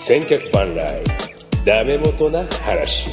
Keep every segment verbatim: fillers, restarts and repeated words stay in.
千客万来ダメ元な話。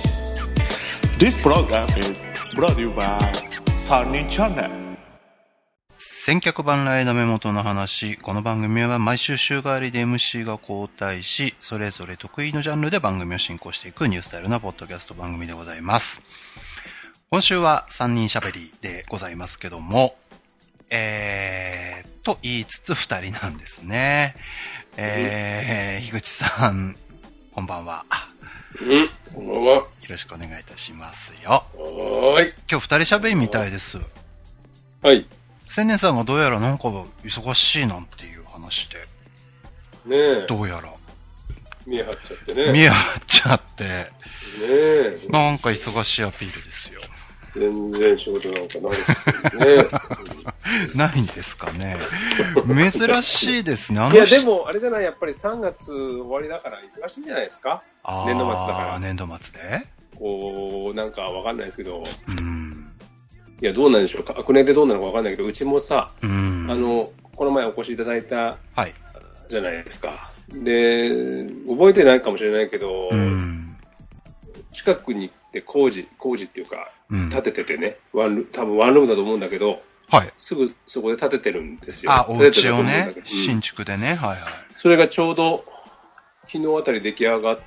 This program is brought to you by サニーチャンネル。 千客万来ダメ元の話。この番組は毎週週替わりで エムシー が交代し、それぞれ得意のジャンルで番組を進行していくニュースタイルなポッドキャスト番組でございます。今週はさんにん喋りでございますけども、えーと言いつつふたりなんですね。えー、樋口さん、こんばんは。 うん、こんばんは。よろしくお願いいたしますよ。 はーい。 今日ふたり喋りみたいです。 はい。 千年さんがどうやらなんか忙しいなんていう話で。 ねえ。 どうやら。 見え張っちゃってね。 見え張っちゃって。ねえ。 なんか忙しいアピールですよ。 全然仕事なんかないですよね。 ないんですかね。珍しいですね。あのいやでもあれじゃない、やっぱりさんがつ終わりだから忙しいんじゃないですか。年度末だから。 年度末で。 こうなんかわかんないですけど。 うん。 いやどうなんでしょうか。学年でどうなのかわかんないけど、うちもさ、 うん、 あのこの前お越しいただいた、 はい、 じゃないですか。で覚えてないかもしれないけど、うん、近くに行って工事工事っていうか。建てててね、ワンル多分ワンルームだと思うんだけど、 はい、 すぐそこで建ててるんですよ。 あ、お家をね、うん、新築でね、はいはい。 それがちょうど昨日あたり出来上がって、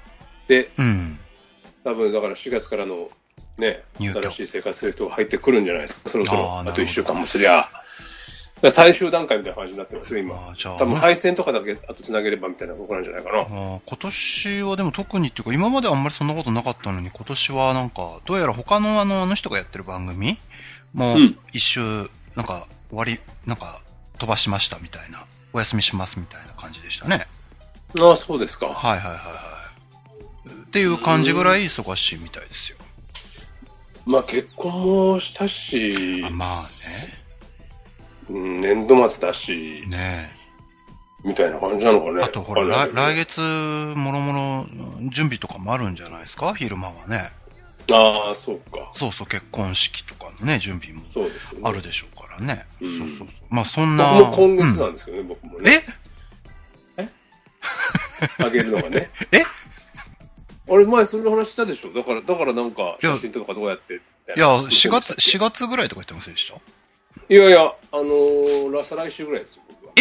うん、多分だからしがつからのね、新しい生活する人が入ってくるんじゃないですか。そろそろ あ, あといっしゅうかんもすりゃ。最終段階みたいな感じになってますよ今。多分配線とかだけあとつなげればみたいなところなんじゃないかな。あ今年はでも特にっていうか今まであんまりそんなことなかったのに、今年はなんかどうやら他のあのあの人がやってる番組もう一周なんか終わりなんか飛ばしましたみたいな、お休みしますみたいな感じでしたね。 ああそうですか。 はいはいはいはいっていう感じぐらい忙しいみたいですよ。 まあ結婚もしたし、 あまあね。 うん、年度末だし、 ねえ。みたいな感じなのかね。 あとほら、来, 来月、もろもろ準備とかもあるんじゃないですか、昼間はね。 ああ、そうか。 そうそう、結婚式とかのね、準備もあるでしょうからね。 そうですよね。 そうそうそう。まあそんな。 僕も今月なんですけどね、うん、僕もね。 ええあげるのがね。 えあれ前そんな話したでしょ。だから、だからなんか、写真とかどうやって。 いや、しがつ、しがつぐらいとか言ってませんでした？ いやいや、あのー、再来週ぐらいですよ、僕は。 え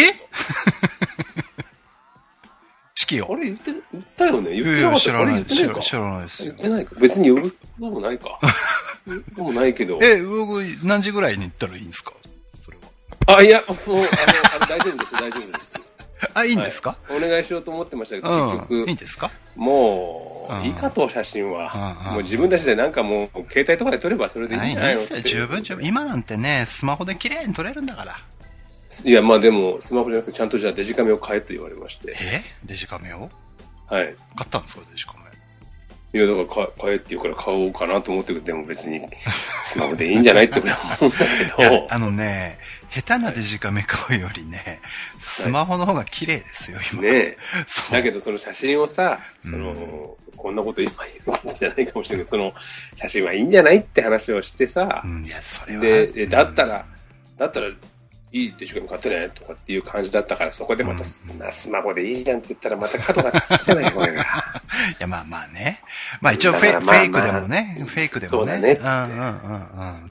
式を。 あれ言って、言ったよね。言ってなかった。 いやいや知らないあれ言ってないか。 知らないですよ。 言ってないか。別に呼ぶこともないか。呼ぶこともないけど。 え、僕、何時ぐらいに行ったらいいんですか？それは。あ、いや、もう、あの、あの大丈夫です、大丈夫です。 あ、いいんですか？ はい、お願いしようと思ってましたけど、結局。 うん、いいんですか？ もう、いいかと、写真は。もう自分たちでなんかもう、携帯とかで撮ればそれでいいんじゃないの？いいですよ、 十分十分。今なんてね、スマホで綺麗に撮れるんだから。 いや、まあでも、スマホじゃなくてちゃんとじゃあデジカメを買えと言われまして。 え？デジカメを？ はい。 買ったんですか、デジカメ。 いや、だから買えって言うから買おうかなと思ってるけど、でも別にスマホでいいんじゃないって俺は思うんだけど。 あのね、下手なデジカメ買うよりね、スマホの方が綺麗ですよ、今。 ねえ。だけどその写真をさ、その、うん、こんなこと今言うことじゃないかもしれないけど、その写真はいいんじゃないって話をしてさ、 うん、いや、それは。 で、だったら、うん、だったら、いいデジカメ買ってねとかっていう感じだったから、そこでまた、うん、スマホでいいじゃんって言ったらまた角が立つじゃない、これが。いや、まあまあね。まあ一応フェ、まあまあ、フェイクでもね、フェイクでもね。 そうだねっつって。 うんうんうんうん。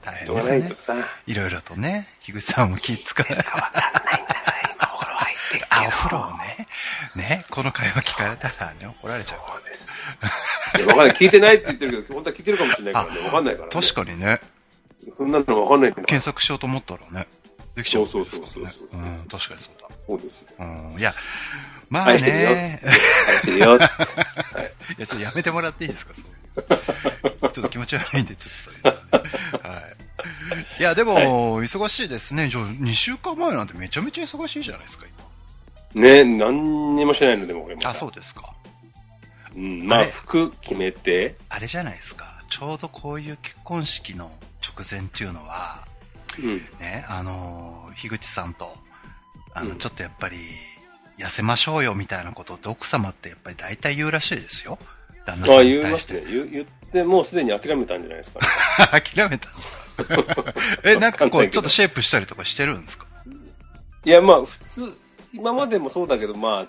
大変ですね。 ないとさ。 いろいろとね、樋口さんも気使う。 わかんないんだから今お風呂入ってるけど。 あ、お風呂をね。ね、この会話聞かれたらね、怒られちゃう。 そうです。いや、わかんない。聞いてないって言ってるけど、本当は聞いてるかもしれないからね。わかんないからね。 確かにね。 そんなのわかんないんだ。 検索しようと思ったらね。できちゃう、ね。 そうそうそうそう。 うん、確かにそうだ。 そうですよ。 うん、いや、まあね。 愛してるよ、つって。愛してるよ、つって。はい。 いや、ちょっとやめてもらっていいですか、そういう。ちょっと気持ち悪いんで、ちょっとそういうの、ね。はい。いや、でも、はい、忙しいですね。じゃあ、にしゅうかんまえなんてめちゃめちゃ忙しいじゃないですか、 今。ね、何にもしてないのでも、俺も。 あ、そうですか。 うん、まあ、服決めて。 あれじゃないですか。ちょうどこういう結婚式の直前っていうのは、うん、ね、あの、樋口さんと、あの、うん、ちょっとやっぱり、痩せましょうよみたいなことって奥様ってやっぱり大体言うらしいですよ。旦那さんに対して。 ああ、言いますね。言、言ってもうすでに諦めたんじゃないですかね。 諦めたんですかえ、なんかこう、ちょっとシェイプしたりとかしてるんですか？ いや、まあ、普通、今までもそうだけど、まあ、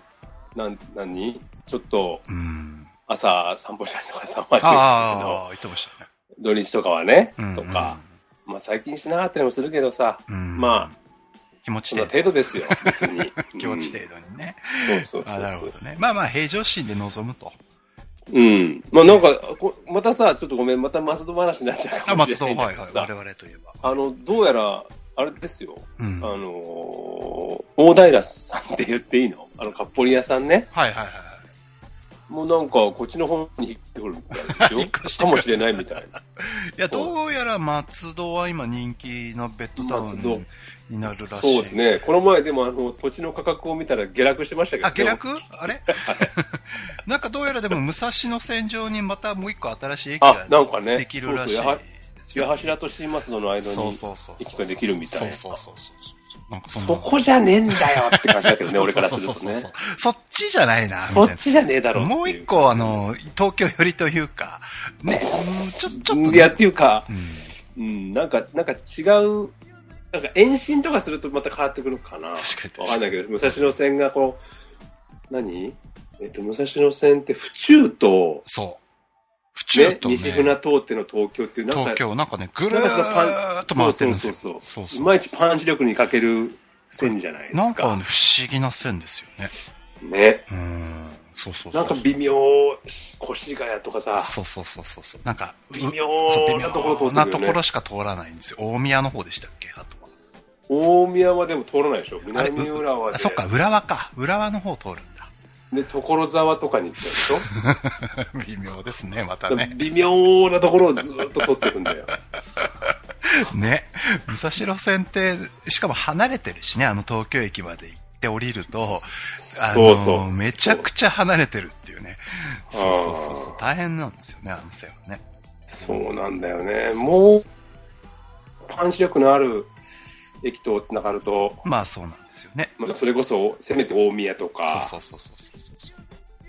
なん、何ちょっと、 うん、 朝散歩したりとかさ、前にああ、言ってましたね。 土日とかはね、 うんうん、 とか、まあ最近しなかったりもするけどさ、うん、まあ、 気持ちそんな程度ですよ、別に。 気持ち程度にね。 うん、そうそうそうそう。 なるほどね。まあまあ、平常心で臨むと。 うん。まあなんか、またさ、ちょっとごめん、また松戸話になっちゃうかもしれないけどさ。 あ、松戸、はいはい、我々といえば。 あの、どうやら、あれですよ、 うん、 あの、大平さんって言っていいの？あの、かっぽり屋さんね。 はいはいはい。 もうなんか、こっちの方に引っってくるみたいですよ。かもしれないみたいな。いや、どうやら松戸は今人気のベッドタウンになるらしい。そうですね。この前でもあの、土地の価格を見たら下落してましたけど、ね。 あ、下落あれなんかどうやらでも武蔵野線上にまたもう一個新しい駅ができるらしい。 八柱と新松戸の間に駅ができるみたいな。 そうそうそうそう。 なんか そ, そこじゃねえんだよって感じだけどね、俺からするとね。そうそうそうそっちじゃないな。 そっちじゃねえだろう。 もう一個、あの、東京寄りというか、ね、ちょ、ちょっと、ね。 いや、っていうか、うん、うん、なんか、なんか違う、なんか延伸とかするとまた変わってくるかな。 確かに。 わかんないけど、武蔵野線がこう、何えっと、武蔵野線って府中と、 そう。府中と、ね、 西船通っての東京っていう、なんか、 東京、なんかね、ぐるーっと回ってるんですよ。 そうそうそうそう。いまいちパンチ力に欠ける線じゃないですか。 なんか、ね、不思議な線ですよね。 ね。 うん。そうそうそう。 なんか微妙、越谷とかさ。 そうそうそうそう。なんか、 微妙なところ通ってるよね。 なところしか通らないんですよ。大宮の方でしたっけあとは。 大宮はでも通らないでしょ。南浦和で。 そっか、浦和か。浦和の方通るんだ。 で、所沢とかに行ったでしょ微妙ですね、またね。 微妙なところをずっと取っていくんだよ。 ね。武蔵野線って、しかも離れてるしね、あの東京駅まで行って降りると、あのそうそうめちゃくちゃ離れてるっていうね。そうそうそうそう。大変なんですよね、あの線はね。 そうなんだよね。もう、パンチ力のある駅とつながると、 まあそうなんですよね。 まあ、それこそ、せめて大宮とか、 そうそうそうそうそうそう。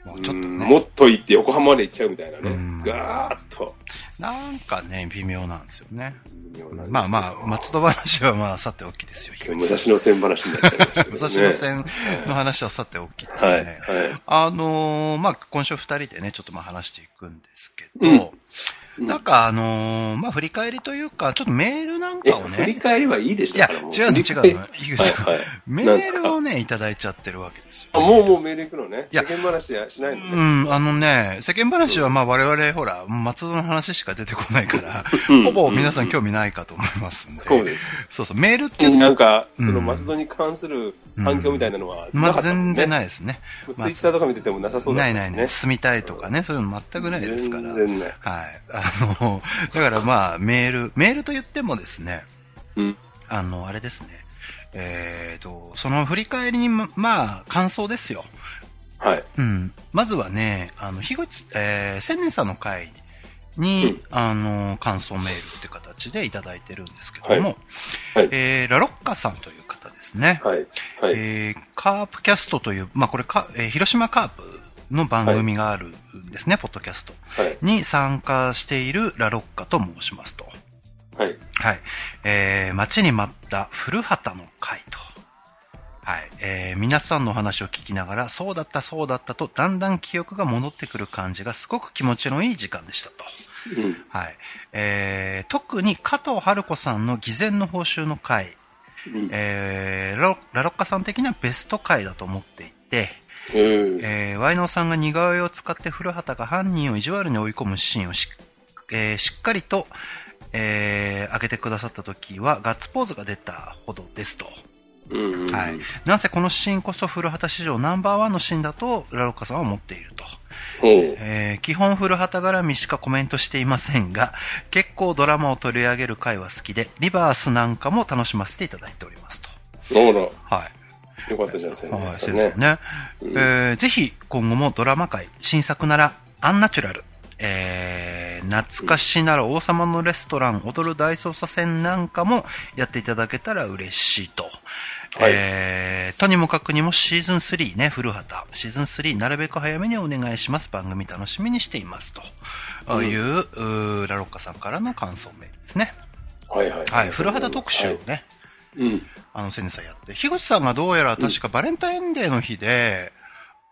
もうちょっとね。 もっと行って横浜まで行っちゃうみたいなね。ガーッと。 なんかね、微妙なんですよね。 微妙なんですよ。 まあまあ、松戸話はまあ、さておきですよ。 武蔵野線話になっちゃいましたけどね。 武蔵野線の話はさておきですね。はい。はい、あのー、まあ、今週二人でね、ちょっとまあ話していくんですけど、うんなんかあのー、まあ、振り返りというか、ちょっとメールなんかをね。 振り返りはいいでしょ。 いや、違うの違うの。いいですよ。はいはい、メールをね、いただいちゃってるわけですよ、 ね。あ、もうもうメール行くのね。世間話はしないのね。 うん、あのね、世間話はまあ我々、ほら、松戸の話しか出てこないから、ほぼ皆さん興味ないかと思いますんで。 そうです。 そうそう、メールって。 なんか、その松戸に関する反響みたいなのはなかったもんね、 まあ全然ないですね。 ツイッターとか見ててもなさそうだね。 ないないない。住みたいとかね、そういうの全くないですから。 全然ない。 はい。あの、だからまあ、メール、メールと言ってもですね、 うん、 あの、あれですね、えーと、その振り返りに、ま、まあ、感想ですよ。 はい。 うん。まずはね、あの、ひごち、えー、千年さんの会に、うん、あの、感想メールって形でいただいてるんですけども、はいはい、えー、ラロッカさんという方ですね。 はい。はい、 えー、カープキャストという、まあこれか、えー、広島カープの番組があるんですね、はい、ポッドキャストに参加しているラロッカと申しますと。 はい。 はい。えー、待ちに待った古畑の会と。はい。えー、皆さんのお話を聞きながら、そうだったそうだったと、だんだん記憶が戻ってくる感じがすごく気持ちのいい時間でしたと。 うん、 はい。えー、特に加藤春子さんの偽善の報酬の会、うん、えー、ラロ、ラロッカさん的にはベスト回だと思っていて、えー、ワイノーさんが似顔絵を使って古畑が犯人を意地悪に追い込むシーンをし、えー、しっかりと、えー、上げてくださった時はガッツポーズが出たほどですと。 うんうん、 はい。なんせこのシーンこそ古畑史上ナンバーワンのシーンだとラロッカさんは思っていると。えー、基本古畑絡みしかコメントしていませんが、結構ドラマを取り上げる回は好きで、リバースなんかも楽しませていただいておりますと。 なるほど。 はい。 よかったじゃないですかね。 はい、そうですね。うん、えー、ぜひ今後もドラマ界、新作ならアンナチュラル、えー、懐かしなら王様のレストラン、踊る大捜査線なんかもやっていただけたら嬉しいと。はい、えー、とにもかくにもシーズンスリーね、古畑。シーズンスリーなるべく早めにお願いします。番組楽しみにしていますと。うん、いう、うラロッカさんからの感想メールですね。 はいはい。 はい、古畑特集をね。 はい、うん。 あの、千年さんやって。樋口さんがどうやら確かバレンタインデーの日で、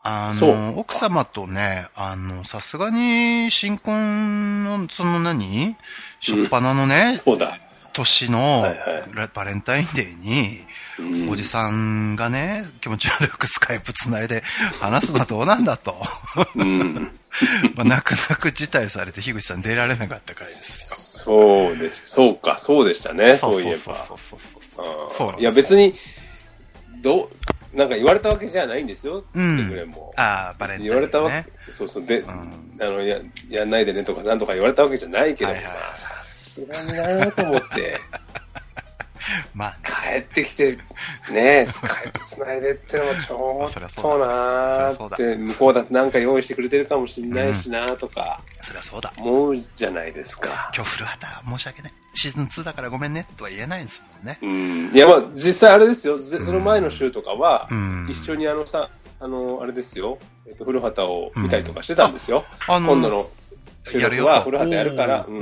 あの、奥様とね、あの、さすがに、新婚の、その何しょっぱなのね、 うん、そうだ。 年の、はいはい、バレンタインデーに、うん、おじさんがね、気持ち悪くスカイプつないで話すのはどうなんだと。うんまあ、泣く泣く辞退されて、樋口さん出られなかった回ですよ。そうです。そうか、そうでしたね、そういえば。そうそうそうそうそう。いや、別に、どう、なんか言われたわけじゃないんですよ。うん。レもああ、バレンタイン、ね。 言われたわけ、そうそう、で、うん、あの、や、やんないでねとか、なんとか言われたわけじゃないけど、はいはい、まあ、さすがになと思って。まあ、ね、帰ってきて、ね、スカイプつないでってのもちょっとなーって、向こうだってなんか用意してくれてるかもしれないしなーとか、 うん、そりゃそうだ。 思うじゃないですか。 今日古畑申し訳ない。シーズンツーだからごめんねとは言えないんですもんね。 うん。いや、まあ、実際あれですよ。その前の週とかは、うん、一緒にあのさ、あの、あれですよ。えっと、古畑を見たりとかしてたんですよ。うん、あのー、今度の収録は古畑やるから、うん、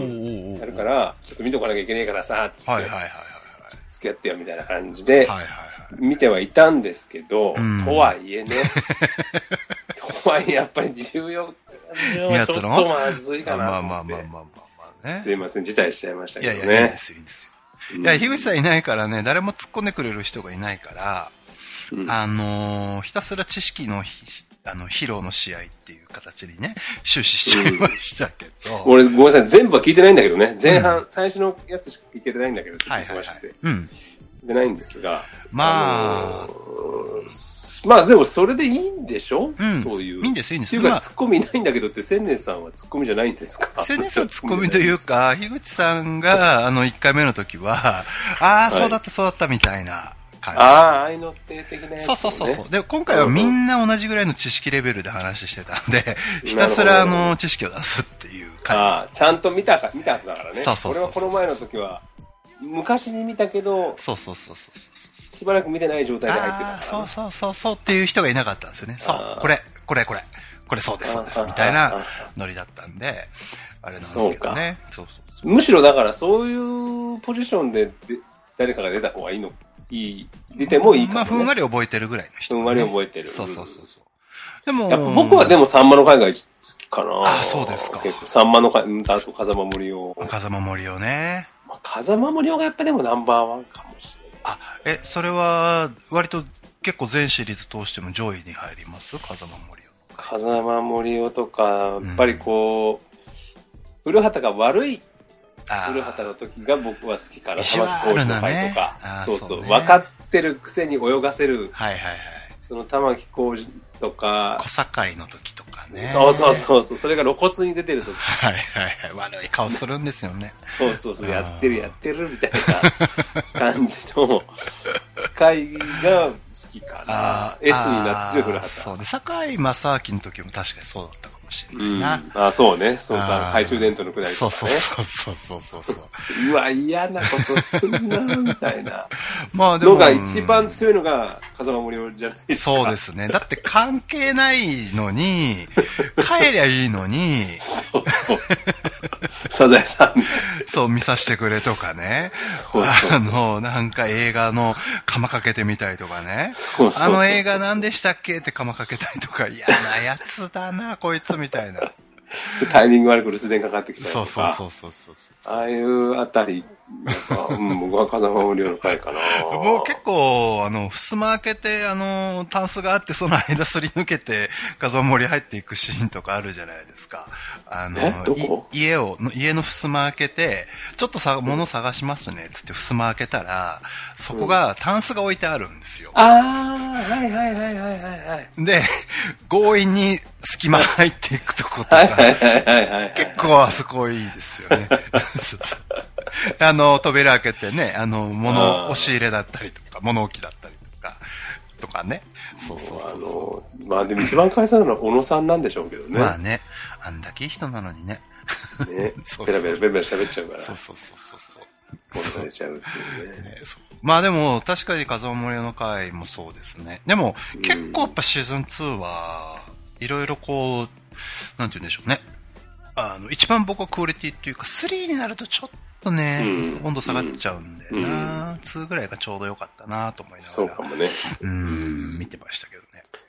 やるから、ちょっと見とかなきゃいけないからさ、つって。はいはいはい。付き合ってよみたいな感じで見てはいたんですけど、はいはいはい、とはいえね、とはいえやっぱりじゅうよっかはちょっとまずいかなと思って、まあまあまあまあまあまあね、すいません辞退しちゃいましたけどね。いやいやいいですよいいですよ。 いや樋口さんいないからね、誰も突っ込んでくれる人がいないから、うん、あのー、ひたすら知識のあの披露の試合っていう形にね終始しちゃいましたけど、 うん、俺ごめんなさい全部は聞いてないんだけどね、前半、うん、最初のやつしか聞けてないんだけど、ちょっと忙しくて、はいはいはい、うん、でないんですが、 まあ、あのー、まあでもそれでいいんでしょ、うん、そういういいんですいいんです。 っていうか、まあ、ツッコミいないんだけどって千年さんはツッコミじゃないんですか。 千年さんツッコミというか樋口さんがあのいっかいめの時はああそうだったそうだったみたいな感じ。 ああ、愛の手的なやつ、ね、 そうそうそうそう。で、今回はみんな同じぐらいの知識レベルで話してたんで、ひたすらあの知識を出すっていう感じ。 ああ、ちゃんと見たか、見たはずだからね。そうそうそうそう。俺はこの前の時は、昔に見たけど、 そうそうそうそうそう。 しばらく見てない状態で入ってたから、ね。 そうそうそうそうっていう人がいなかったんですよね。そう、これ、これ、これ、これそうです、そうです、みたいなノリだったんで、あれなんですけどね。そうそうそう。 むしろだからそういうポジションで誰かが出た方がいいのいい、出てもいいかも、ね。 まあ、ふんわり覚えてるぐらいの人、 ね。ふんわり覚えてる。 そうそうそうそう。でも、 やっぱ僕はでもサンマの海が好きかな。 ああ、そうですか。 結構サンマの海、あと風間森夫。 風間森夫ね。 まあ、風間森夫がやっぱでもナンバーワンかもしれない。 あ、え、それは、割と結構全シリーズ通しても上位に入ります風間森夫。 風間森夫とか、やっぱりこう、うん、古畑が悪い古畑の時が僕は好きから、玉木浩二の回とか、ね、そうそう、そうね、分かってるくせに泳がせる、 はいはいはい、 その玉木浩二とか、 小堺の時とかね、 そうそうそうそう、それが露骨に出てる時、 はいはいはい、悪い顔するんですよね。 そうそうそう、やってるやってるみたいな感じの回が好きかな。S になってる古畑。 そうね、堺正明の時も確かにそうだったかもしれないな。 うん、あ、そうね、そうさ、懐中電灯のくだりとかね。 そうそうそうそうそうそう。 うわ、嫌なことすんな、みたいな。まあでも。のが一番強いのが風間森夫じゃないですか。 そうですね。だって関係ないのに、帰りゃいいのに。 そうそう。サザエさん。 そう、見させてくれとかね。そうそうそう。あの、なんか映画の釜かけてみたりとかね。そうそうそう。あの映画何でしたっけって釜かけたりとか、嫌なやつだな、こいつみたいな。 タイミング悪く留守電かかってきちゃうとか。 そうそうそうそうそう。 ああいうあたり、なんか、うん、僕は風間森夫の回かな。 もう結構、あの、襖開けて、あの、タンスがあって、その間すり抜けて、風間森入っていくシーンとかあるじゃないですか。あの、 どこ？ 家を、家の襖開けて、ちょっとさ、物探しますね、つって襖開けたら、そこが、タンスが置いてあるんですよ。 ああ、はいはいはいはいはいはい。 で、強引に隙間入っていくとことか、結構あそこいいですよね。そうそうあの、扉開けてね、あの、物、押し入れだったりとか、物置だったりとか、とかね。そうそうそうそう。 あの、まあでも一番返されるのは小野さんなんでしょうけどね。 まあね、あんだけいい人なのにね。 ね、そうそうペラペラペラペラ喋っちゃうから。 そうそうそうそうそう。 殺されちゃうっていうね。ねそうまあでも、確かに風間森夫の回もそうですね。でも、うん、結構やっぱシーズンツーは、いろいろこう、なんて言うんでしょうね。あの、一番僕はクオリティっていうか、スリーになるとちょっとね、うん、温度下がっちゃうんだよな、うん、ツーぐらいがちょうど良かったなと思いながら。 そうかもね。 うん、見てましたけどね。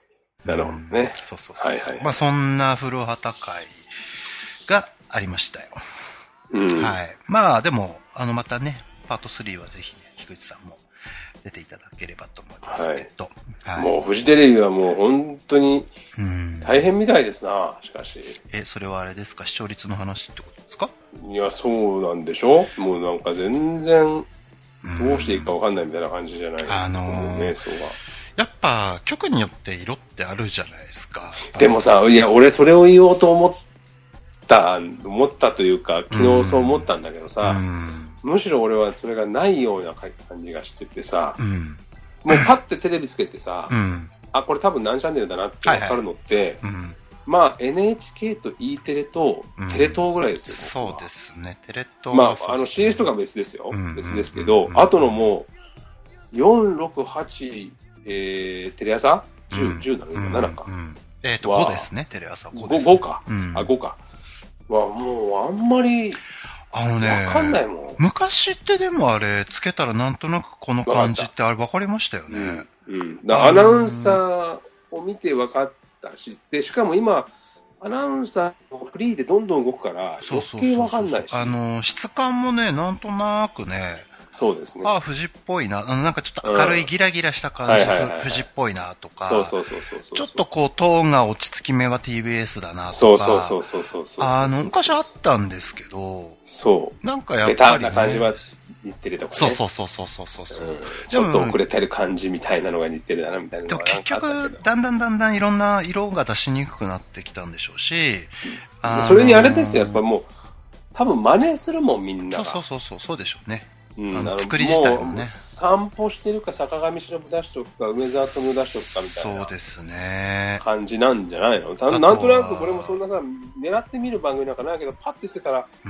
なるほどね。 そうそうそう。はいはい。まあそんな古畑会がありましたよ。うん。はい。まあでも、あのまたね、パートスリーはぜひね、菊池さんも出ていただければと思いますけど。 はい。はい、もうフジテレビはもう本当に大変みたいですな、しかし。 え、それはあれですか、視聴率の話ってことですか？ いや、そうなんでしょ？もうなんか全然、どうしていいか分かんないみたいな感じじゃない、 あのー、 瞑想が。 やっぱ局によって色ってあるじゃないですか。 でもさ、いや俺それを言おうと思った思ったというか昨日そう思ったんだけどさ、むしろ俺はそれがないような感じがしててさ、うん、もうパッてテレビつけてさ、うん、あこれ多分何チャンネルだなって分かるのって、はいはいうん、まあ エヌエイチケー と E テレとテレ東ぐらいですよ、 うん、そうですね。テレ東まああの シーエス とか別ですよ、うん、別ですけど、うん、あとのもうよん、ろく、はちえー、テレ朝 じゅう、うん、じゅうなの今ななか、うん、 えっ、ー、とごですね。テレ朝ごです、 ね、ご, ごか、うん、あごかはもうあんまりあのねわかんないもん。 昔ってでもあれつけたらなんとなくこの感じってあれ分かりましたよね。 うん、うん、だアナウンサーを見て分かったし、でしかも今アナウンサーもフリーでどんどん動くから余計分かんないし、 あの質感もねなんとなくね。 そうですね。 ああ、富士っぽいな。あの、なんかちょっと明るいギラギラした感じ、富士っぽいなとか。 そうそうそうそうそう。 ちょっとこう、トーンが落ち着き目は ティービーエス だなとか。 そうそうそうそうそうそう。 あの、昔あったんですけど。 そう。 なんかやっぱり、ね。 ベタな感じは似てるとかね。 そうそうそうそうそうそう、うん。 ちょっと遅れてる感じみたいなのが似てるだなみたいなのがでも結局、だんだんだんだんいろんな色が出しにくくなってきたんでしょうし。 あのー、それにあれですよ、やっぱもう、多分真似するもんみんなが。 そうそうそう、そうでしょうね。 うん、あの作り自体もね。散歩してるか坂上忍出しとくか梅沢富美男出しとくかみたいな。 そうですね。 感じなんじゃないの？なんとなくこれもそんなさ狙ってみる番組なんかないけどパッてつけたら、うん、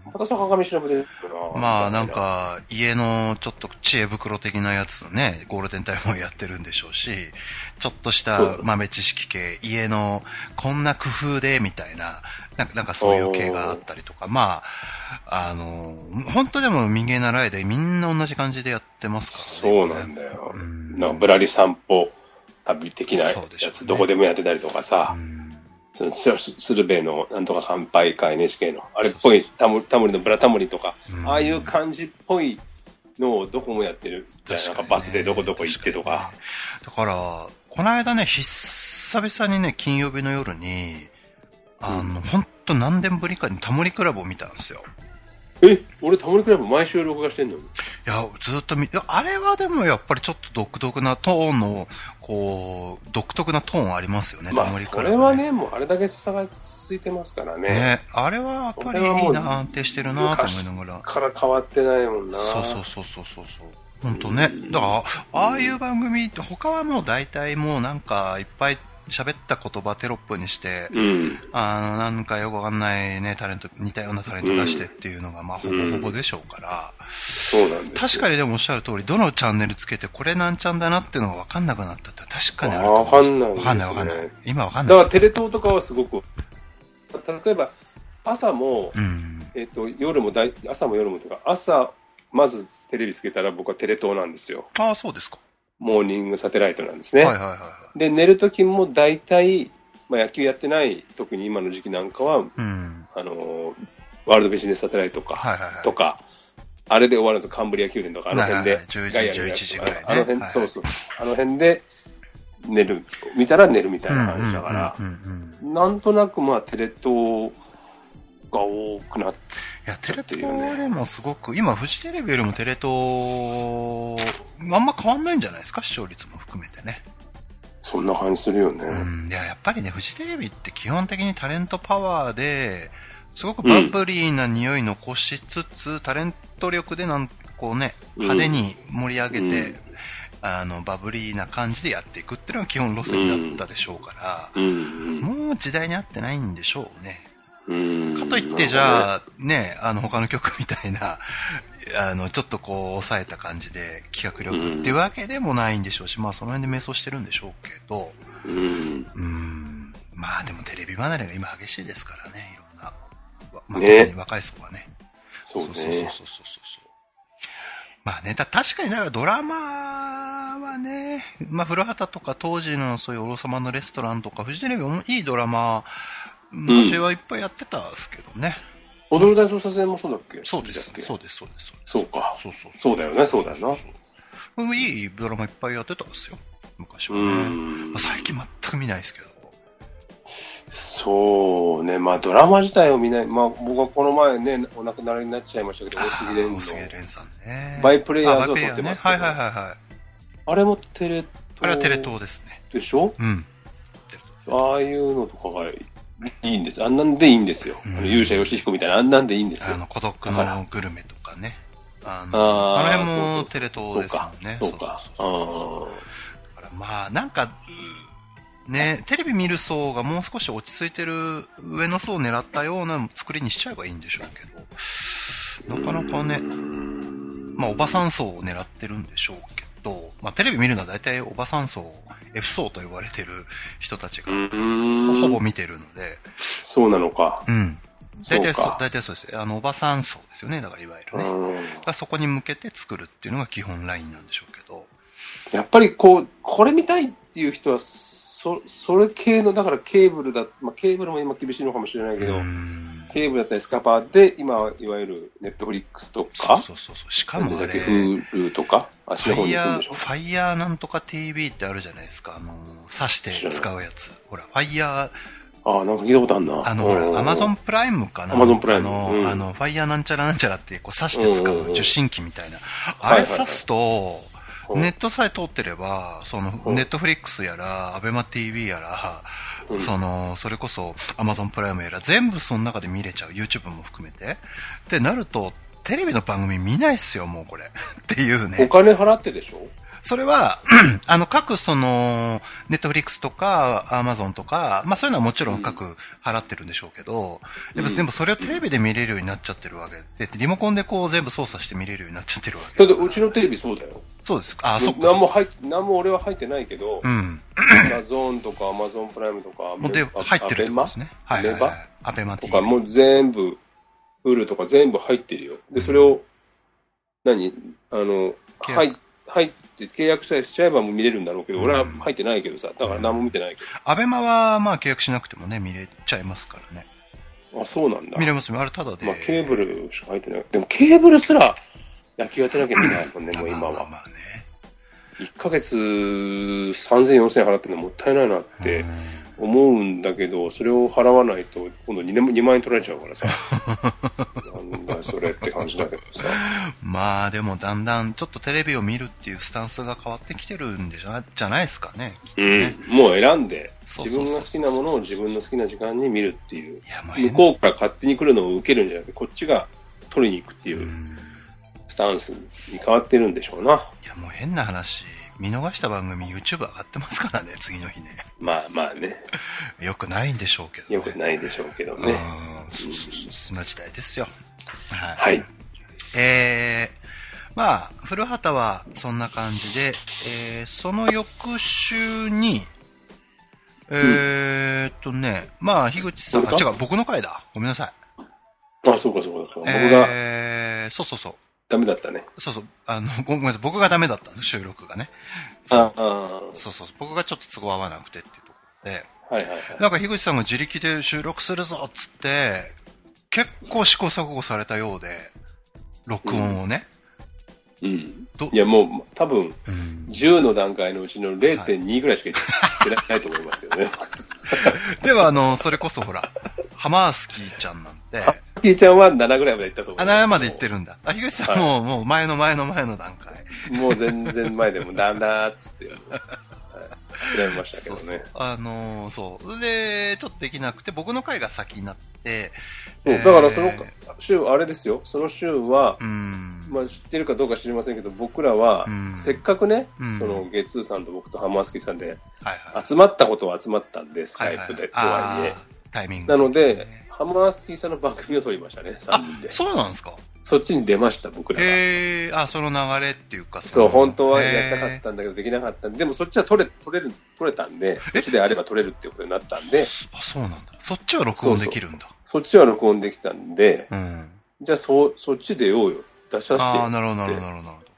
また坂上忍出てくるな。 まあなんか家のちょっと知恵袋的なやつね、ゴールデンタイムをやってるんでしょうし、ちょっとした豆知識系、家のこんな工夫でみたいな。なんか、なんかそういう系があったりとか、まあ、あの、本当でも民芸習いでみんな同じ感じでやってますからね。そうなんだよ。うん、なんかぶらり散歩旅的なやつ、ね、どこでもやってたりとかさ、うん、その鶴瓶のなんとか乾杯か エヌエイチケー のあれっぽいタモリのブラタモリとか、うん、ああいう感じっぽいのをどこもやってる。ね、なんかバスでどこどこ行ってとか。 だから、この間ね、久々にね、金曜日の夜に、あの、ほんと何年ぶりかにタモリクラブを見たんですよ。 え、俺タモリクラブ毎週録画してんの？いや、ずっと見、あれはでもやっぱりちょっと独特なトーンの、こう、独特なトーンありますよね、 まあ、タモリクラブ、ね。それはね、もうあれだけ差が続いてますからね。ね、 あれはやっぱりいいな、安定してるなと思いながら。 昔から変わってないもんな。 そうそうそうそうそう。ほんとね。だから、ああいう番組って他はもう大体もうなんかいっぱい喋った言葉テロップにして、うん、あの、なんかよくわかんないね、タレント、似たようなタレント出してっていうのが、まあ、ほぼほぼでしょうから、うん、 そうなんです。 確かにでもおっしゃる通り、どのチャンネルつけて、これなんちゃんだなっていうのがわかんなくなったって確かにあると思うんです。わかんない。わかんないわかんない。今わかんない。 だからテレ東とかはすごく、例えば、朝も、うん、えっと、夜もだい、朝も夜もとか、朝、まずテレビつけたら僕はテレ東なんですよ。 ああ、そうですか。 モーニングサテライトなんですね。 はいはいはい。 で、寝るときも大体、まあ野球やってない、特に今の時期なんかは、うん、あの、ワールドビジネスサテライトとか、はいはいはい、とか、あれで終わるんですよ。カンブリア宮殿とか、あの辺で。はいはいはい、 じゅうじ、じゅういちじぐらいね。 あの辺、はいはい、そうそう。あの辺で寝る。見たら寝るみたいな感じだから、なんとなくまあテレ東が多くなって、 いや、テレ東でもすごく、今、フジテレビよりもテレ東、あんま変わんないんじゃないですか、視聴率も含めてね。 そんな感じするよね。 うん。いや、やっぱりね、フジテレビって基本的にタレントパワーで、すごくバブリーな匂い残しつつ、うん、タレント力でなんこうね、派手に盛り上げて、うん、あの、バブリーな感じでやっていくっていうのが基本路線だったでしょうから、うん、もう時代に合ってないんでしょうね。かといってじゃあね、あの他の曲みたいなあのちょっとこう抑えた感じで企画力っていうわけでもないんでしょうし、まあその辺で迷走してるんでしょうけど、うん、うん、まあでもテレビ離れが今激しいですからね、いろんな、まあ、特に若い層はね。 そうね。 そうそうそうそうそう。 まあね、だ確かにだからドラマはね、まあ古畑とか当時のそういう王様のレストランとか、フジテレビもいいドラマ、昔はいっぱいやってたんですけどね。 うん、踊る大捜査線もそうだっけ？ そうです、そうです、そうです。 そうか。 そうそうそうだよね、そうだよな。 いいドラマいっぱいやってたんですよ、昔はね。まあ、最近全く見ないですけど。 そうね、まあドラマ自体を見ない、まあ僕はこの前ね、お亡くなりになっちゃいましたけど、大杉蓮の。大杉蓮さんね。バイプレイヤーズを撮ってますけど。ね、はいはいはいはい。あれもテレ東。 あれはテレ東ですね。 でしょ？ うん。 ああいうのとかがいいんです。あんなんでいいんですよ。うん、あの勇者ヨシヒコみたいなあんなんでいいんですよ。 あの孤独のグルメとかね。あの、あの辺もテレ東ですもんね。 そうか。そうか。 だからまあなんか、ね、テレビ見る層がもう少し落ち着いてる上の層を狙ったような作りにしちゃえばいいんでしょうけど、なかなかね、まあおばさん層を狙ってるんでしょうけど、まあテレビ見るのは大体おばさん層、F 層と呼ばれてる人たちがほぼ見てるので。 そうなのか。 うん。大体そう、大体そうです。あの、おばさん層ですよね。だからいわゆるね。がそこに向けて作るっていうのが基本ラインなんでしょうけど。 やっぱりこう、これ見たいっていう人は、そ、それ系の、だからケーブルだ、まあケーブルも今厳しいのかもしれないけど、ケーブルだったりスカパーで、今はいわゆるネットフリックスとか、 そうそうそう。しかもあれ、 Huluとか、足の方に行くんでしょ。 ファイヤーなんとか ティーブイ ってあるじゃないですか。あの、刺して使うやつ。ほら、ファイヤー、 ああ、なんか聞いたことあるな。 あの、ほら、アマゾンプライムかな。 アマゾンプライム。 あの、うん、あの、ファイヤーなんちゃらなんちゃらって、こう刺して使う受信機みたいな。あれ刺すと、ネットさえ通ってれば、その、ネットフリックスやら、アベマ ティーブイ やら、うん、その、それこそ、アマゾンプライムやら、全部その中で見れちゃう。YouTube も含めて。ってなると、テレビの番組見ないっすよ、もうこれ。っていうね。 お金払ってでしょ？ それは、あの、各その、ネットフリックスとか、アマゾンとか、まあそういうのはもちろん各払ってるんでしょうけど、うん、でもそれをテレビで見れるようになっちゃってるわけで、リモコンでこう全部操作して見れるようになっちゃってるわけだ。だってうちのテレビそうだよ。 そうですか。あ、そっか。 何も入って、何も俺は入ってないけど、 うん。 アマゾンとかアマゾンプライムとか、 もうで、入ってるってことですね。はいはい、はい。アベマとかもう全部、フルとか全部入ってるよ。で、それを、うん、何あの、はい、入って、契約さえしちゃえばもう見れるんだろうけど、うん、俺は入ってないけどさ、だから何も見てないけど。 アベマはまあ契約しなくてもね、見れちゃいますからね。 あ、そうなんだ。 見れますよ。あれただで。 まあケーブルしか入ってない。でもケーブルすら野球やってなきゃいけないもんね、もう今は。まあまあね。いっかげつさんぜんよんせん払ってるのもったいないなって思うんだけど、それを払わないと今度にまんえん取られちゃうからさ。なんだそれって感じだけどさ。 まあでもだんだんちょっとテレビを見るっていうスタンスが変わってきてるんでじゃ、じゃないですかね。きっとね、 うん。もう選んで自分が好きなものを自分の好きな時間に見るっていう。いやもう向こうから勝手に来るのを受けるんじゃなくて、こっちが取りに行くっていうスタンスに変わってるんでしょうな。 いやもう変な話。見逃した番組 YouTube 上がってますからね、次の日ね。 まあまあね。 よくないんでしょうけどね。 よくないでしょうけどね。 うん、そうそうそう、そんな時代ですよ。 はい。はい、 えー、まあ、古畑はそんな感じで、えー、その翌週に、えーっとね、うん、まあ、樋口さん、あ、違う、僕の回だ。ごめんなさい。あ、そうかそうか。僕が。 えー、そうそうそう。 ダメだったね。 そうそう。あの、ごめんなさい。僕がダメだったの、収録がね。 ああ。 そうそう。僕がちょっと都合合わなくてっていうところで。 はいはいはい。 なんか、樋口さんが自力で収録するぞっつって、結構試行錯誤されたようで、録音をね。 うん。うん、いや、もう、多分、うん、じゅうの段階のうちの れいてんに ぐらいしか言ってないと思いますけどね。 では、あの、それこそほら、ハマースキーちゃんなんて。 ハマースキーちゃんはななぐらいまで行ったと思う。 あ、ななまで行ってるんだ。あ、樋口さんも、はい、もう前の前の前の段階。 もう全然前でもだんだーっつって。諦めましたけどね。 そうそうあのー、そう。で、ちょっとできなくて、僕の回が先になって、 そう、えー、だからその週、あれですよ、その週は、うん、まあ知ってるかどうか知りませんけど、僕らは、うん、せっかくね、うん、そのゲッツーさんと僕とハマースキーさんで、集まったことは集まったんで、スカイプで、とはいえ。 タイミング、 なので、ハマースキーさんの番組を撮りましたね、さんにんで。 そうなんですか？ そっちに出ました、僕らは。 へー、あ、その流れっていうか、 そう、本当はやりたかったんだけど、できなかったんで、でもそっちは撮れ、撮れる、撮れたんで、そっちであれば撮れるっていうことになったんで。 あ、そうなんだ。そっちは録音できるんだ。 そうそうそっちは録音できたんで、うん、じゃあそ、そっち出ようよ。出させてよ。 あ、なるほど、なるほど、なるほど。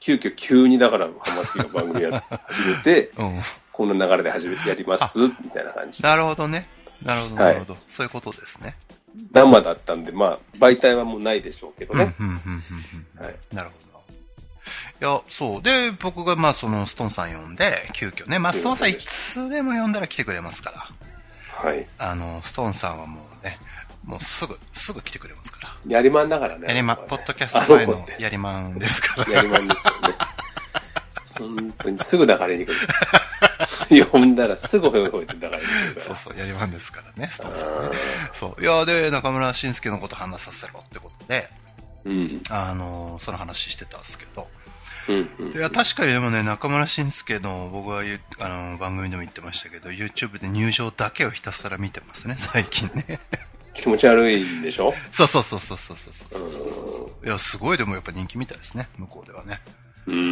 急遽急にだから浜月が番組や始めて、うん、こんな流れで始めてやりますみたいな感じ。 なるほどね。なるほどなるほど、はい、そういうことですね。 生だったんで、まあ媒体はもうないでしょうけどね。 はい。なるほど。いや、そう。で、僕がまあそのストーンさん呼んで、急遽ね、まあストーンさんいつでも呼んだら来てくれますから。 はい。 あの、ストーンさんはもうね、もうすぐ、すぐ来てくれますから。 やりまんだからね。 やりまん、ポッドキャスト前のやりまんですから。 やりまんですよね。本当にすぐ抱かれに来る。呼んだらすぐほいほいって抱かれに来るから。 そうそう、やりまんですからね、ストーンさんね。そう。いや、で、中村慎介のこと話させろってことで、うん。あの、その話してたんですけど、うんうん、いや確かにでもね、中村慎介の僕はあの番組でも言ってましたけど、YouTube で入場だけをひたすら見てますね、最近ね。 気持ち悪いんでしょ？ そうそうそうそうそうそうそう。いや、すごいでもやっぱ人気みたいですね、向こうではね。うーん。うん、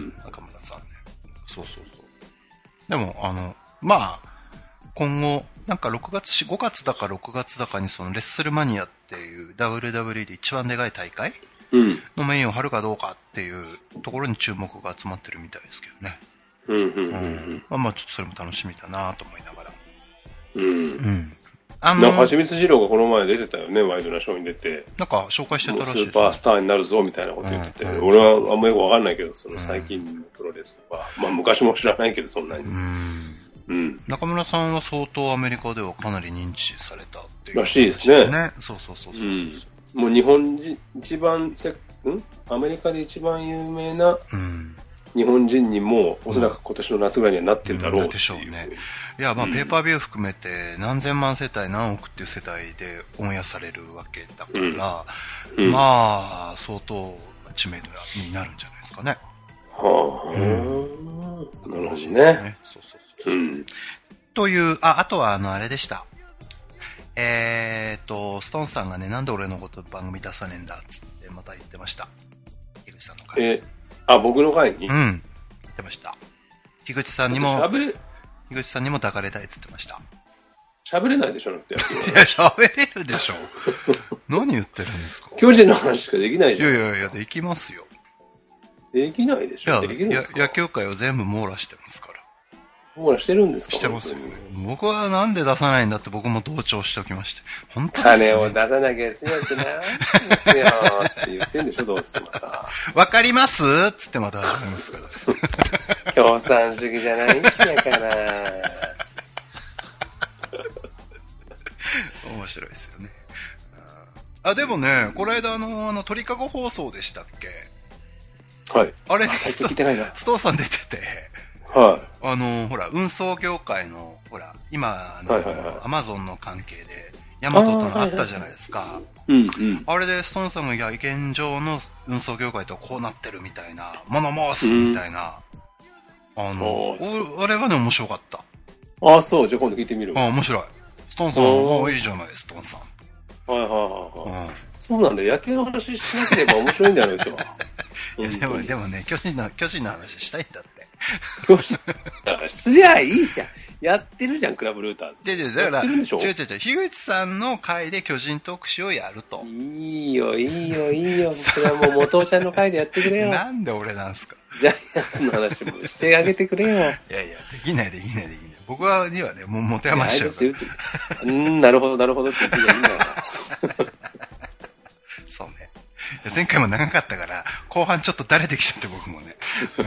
中村さんね。そうそうそう。でも、あの、まあ、今後、なんかろくがつ、ごがつだかろくがつだかにそのレッスルマニアっていう ダブリューダブリューイー で一番でかい大会のメインを張るかどうかっていうところに注目が集まってるみたいですけどね。うんうんうんうん、まあまあちょっとそれも楽しみだなと思いながら。うん。うん。 あの、はちみつ二郎がこの前出てたよね、ワイドなショーに出て。 なんか紹介してたらしいです、ね。 スーパースターになるぞみたいなこと言ってて、うんうん、俺はあんまよくわかんないけど、その最近のプロレスとか、うん、まあ昔も知らないけどそんなに。うんうん、中村さんは相当アメリカではかなり認知されたっていう、 ね、らしいですね。 ね。そうそうそうそうそう、うん。 もう日本人、一番せ、んアメリカで一番有名な日本人にも、おそらく今年の夏ぐらいにはなってるだろうっていう、うん、でしょうね。 いや、まあ、うん、ペーパービュー含めて何千万世帯何億っていう世帯でオンエアされるわけだから、うん、まあ、相当知名度になるんじゃないですかね。はあ、 うん、なるほどね。 そうそうそうそう、うん。という、あ、あとはあの、あれでした。えーと、ストーンさんがね、なんで俺のこと番組出さねえんだっつってまた言ってました。樋口さんの回。 えー、あ、僕の回にうん。言ってました。樋口さんにも、樋口さんにも抱かれたいっつってました。 喋れないでしょ、なくて。いや、喋れるでしょ。何言ってるんですか？ 巨人の話しかできないじゃん。 いやいやいや、できますよ。 できないでしょ。 いや、 できるんですか？ 野球界を全部網羅してますから。 網羅してるんですか？ してますよ。僕はなんで出さないんだって僕も同調しておきまして。本当ですね。金を出さなきゃすよってなーよって言ってんでしょ、どうせまた。 わかりますつってまた始めますから。共産主義じゃないんだから。 面白いですよね。あ、でもね、この間あの、あの、鳥かご放送でしたっけ？ はい。 あれスト、ストーさん出てて、 はい。 あの、ほら、運送業界の、ほら、今、あの、はいはいはい、アマゾンの関係で、ヤマトとのあったじゃないですか。うんうん。あれで、ストーンさんが、いや、現状の運送業界とこうなってるみたいな、物申すみたいな、うん、あの、あれはね、面白かった。 ああ、そう。じゃあ今度聞いてみる。 ああ、面白い。ストーンさん、もういいじゃない、ストーンさん。 はいはいはいはい。うん、そうなんだ。野球の話しなければ面白いんだよ、あの人は。 いやでも、でもね、巨人の、巨人の話したいんだって。 巨人の話すりゃいいじゃん。やってるじゃん、クラブルーターズ。 で、で、だから、違う違う違う、樋口さんの回で巨人特集をやると。 いいよ、いいよ、いいよ。それはもう元尾ちゃんの回でやってくれよ。 なんで俺なんすか。 ジャイアンツの話もしてあげてくれよ。いやいや、 できない、できない、できない。僕は、にはね、もう持て余しちゃうから。うん、なるほど、なるほどって言ってたらいいんだよ。 そうね。前回も長かったから、後半ちょっとだれてきちゃって僕もね。うん、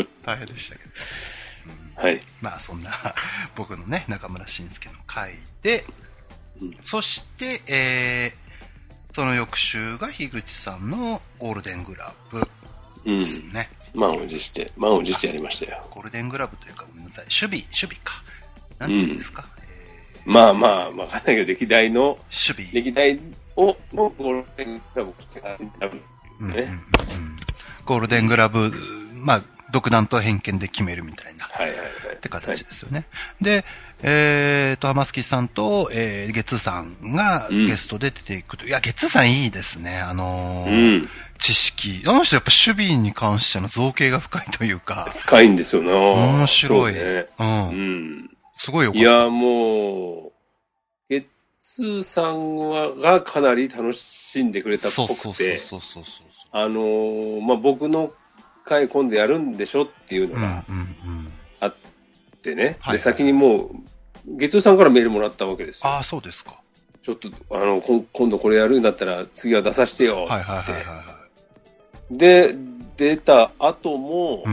大変でしたけど。 うん、はい。 まあそんな、僕のね、中村慎介の回で、うん、そして、えー、その翌週が樋口さんのゴールデングラブですね。 うん、満を持して、満を持してやりましたよ。 ゴールデングラブというか、ごめんなさい。守備、守備か。なんていうんですか。うんえー、まあまあ、わかんないけど、歴代の、 守備。 歴代を、のゴールデングラブを選ぶ、ねうんうんうん。 ゴールデングラブ、まあ、独断と偏見で決めるみたいな。 はいはいはい。 って形ですよね。はい、で、えーと、浜月さんと、えー、ゲッツーさんがゲストで出ていくと。うん、いや、ゲッツーさんいいですね。あのー、うん、知識。あの人やっぱ守備に関しての造形が深いというか。 深いんですよな。 面白い。 ね、 うん。うん。すごいよかった。 いや、もう、ゲッツーさんはがかなり楽しんでくれたっぽくて。 そうそうそうそうそう。 あのー、まあ、僕の回今度やるんでしょっていうのがあってね。うんうんうん、で、先にもう、月曜さんからメールもらったわけですよ。 ああ、そうですか。 ちょっと、あの、今度これやるんだったら次は出させてよ、つって。はいはいはいはい、で、出た後も、うん、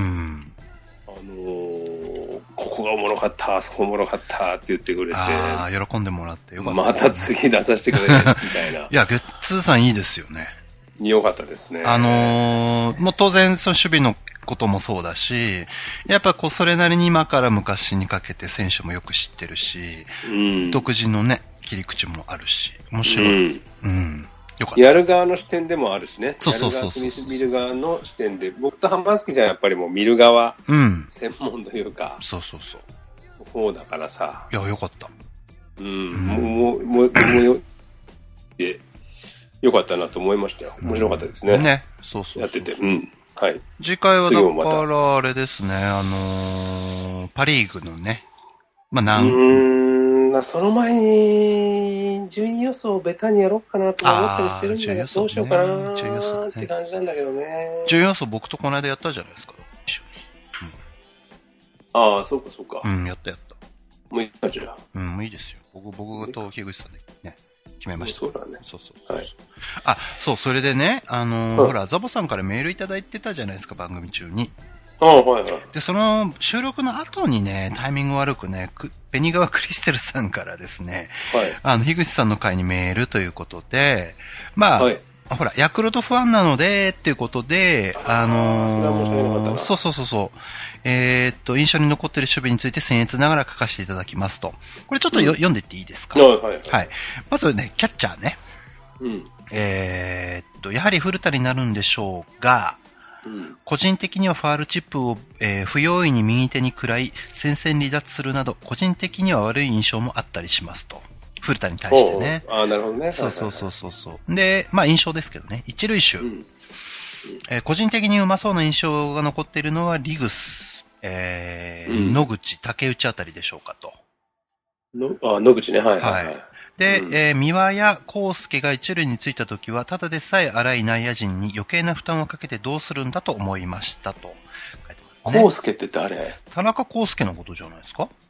あのー、ここがおもろかった、あそこおもろかったって言ってくれて。 ああ、喜んでもらってよかった、ね。 また次出させてくれ、みたいな。 いや、ゲッツーさんいいですよね。 よかったですね。 あのー、もう当然その守備のこともそうだし、やっぱこうそれなりに今から昔にかけて選手もよく知ってるし、うん、独自のね、切り口もあるし、面白い。うん。うん、よかった。 やる側の視点でもあるしね。 そうそうそうそう。 見る側の視点で、僕とハンバースキーじゃやっぱりもう見る側、うん、専門というか、 そうそうそう。 方だからさ。 いや、よかった。 うん。うん、もう、もう、もう、もうよ、で、よかったなと思いましたよ。面白かったですね。うん、ね。そうそうそう。やってて。うん。はい。 次回はだからあれですね、あのー、パリーグのね、まあ、なん、うーん、その前に、順位予想をベタにやろうかなと思ったりしてるんだけど、ね、どうしようかなーって感じなんだけどね。 順位予想僕とこの間やったじゃないですか。一緒に。 うん、ああ、そうかそうか。 うん、やったやった。 もういいかじゃあ。 うん、もういいですよ。僕、僕と樋口さんでね。決めました。 そうだね。 そうそうそう。はい。あ、そう、それでね、あのーうん、ほら、ザボさんからメールいただいてたじゃないですか、番組中に。 ああ、はいはい。 で、その収録の後にね、タイミング悪くね、ペニガワクリステルさんからですね、はい。あの、樋口さんの回にメールということで、まあ、はい、ほら、ヤクルトファンなので、っていうことで、あのー、 それは申し訳なかったな。 そうそうそうそう。えー、っと、印象に残っている守備について僭越ながら書かせていただきますと。これちょっとよ、うん、読んでいっていいですか？ はいはい、はい。 はい。まずね、キャッチャーね。 うん。 えー、っと、やはり古田になるんでしょうが、うん、個人的にはファールチップを、えー、不用意に右手に食らい、戦線離脱するなど、個人的には悪い印象もあったりしますと。古田に対してね。 ああ、なるほどね。 そうそうそうそうそう。で、まあ印象ですけどね。一塁手。うんうん、えー、個人的にうまそうな印象が残っているのはリグス、えーうん、野口、竹内あたりでしょうかと。 のあ野口ね、はいはい、はい。はい。 で、うん、えー、三輪や康介が一塁についたときは、ただでさえ荒い内野陣に余計な負担をかけてどうするんだと思いましたと書いてますね。 康介って誰？ 田中康介のことじゃないですか？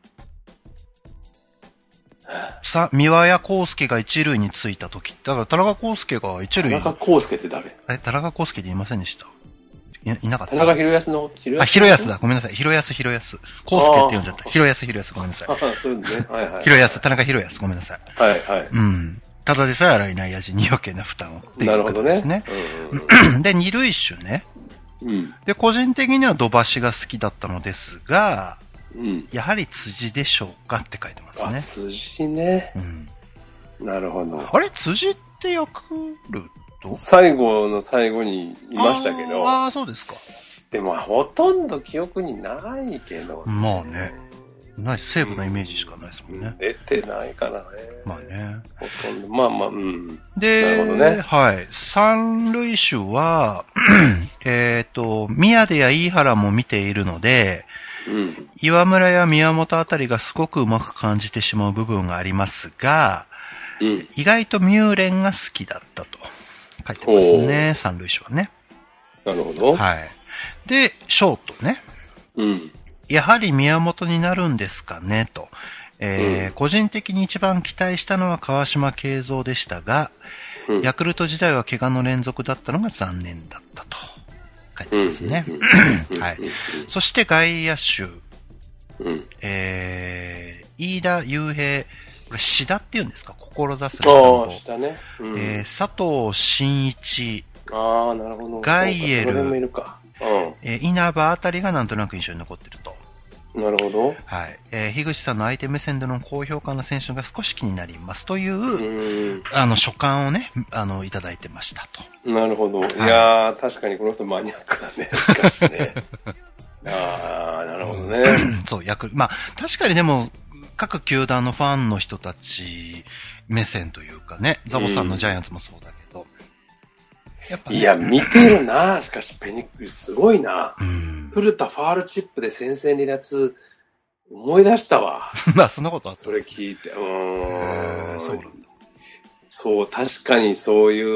さ、三輪や康介が一塁についたとき、だから田中康介が一塁に。 田中康介って誰？ え、田中康介で言いませんでした？い, いなかった。 田中広安の、 広安あ、広安だ。ごめんなさい。広安、広安。康介って呼んじゃった。広安、広安。ごめんなさい。 ああ、そうですね。はいはい。 広安、田中広安。ごめんなさい。 はいはい。 うん。ただでさえ荒い内野陣に余計な負担をっていうことですね。なるほどね。うんうん、で、二塁手ね。うん。で、個人的には土橋が好きだったのですが、うん。やはり辻でしょうかって書いてますね。 あ、辻ね。うん。なるほど。 あれ辻ってヤクルト？ 最後の最後にいましたけど。 ああ、そうですか。でも、ほとんど記憶にないけど、 ね。まあね。ない西武のイメージしかないですもんね。うん、 出てないからね。 まあね。 ほとんど、まあまあ、うん。 で、 なるほどね。 はい。三塁手は、えっと、宮出や飯原も見ているので、うん、岩村や宮本あたりがすごくうまく感じてしまう部分がありますが、うん、意外とミューレンが好きだったと書いてますね、三塁手はね。 なるほど。 はい。で、ショートね。うん。やはり宮本になるんですかね、と。えーうん、個人的に一番期待したのは川島慶三でしたが、うん、ヤクルト時代は怪我の連続だったのが残念だったと書いてますね。はい。そして外野手。うん、えー、飯田雄平、これ、志田って言うんですか？志すの。ああ、志田ね。 うん、えー、佐藤真一。 ああ、なるほど。 ガイエル。 それもいるか。うん。 えー、稲葉あたりがなんとなく印象に残ってると。 なるほど。 はい。えー、樋口さんの相手目線での高評価の選手が少し気になりますという、うあの、所感をね、あの、いただいてましたと。 なるほど。はい、いやー、確かにこの人マニアックだね。しかしね。ああ、なるほどね。 そう、役、まあ、確かにでも、各球団のファンの人たち目線というかね、ザボさんのジャイアンツもそうだけど。 やっぱね、いや、見てるな。しかし、ペニックルすごいな。うん、古田ファールチップで戦線離脱、思い出したわ。 まあ、そんなことあった、ね。 それ聞いて。うーん。 そうなんだ。 そう、確かにそういう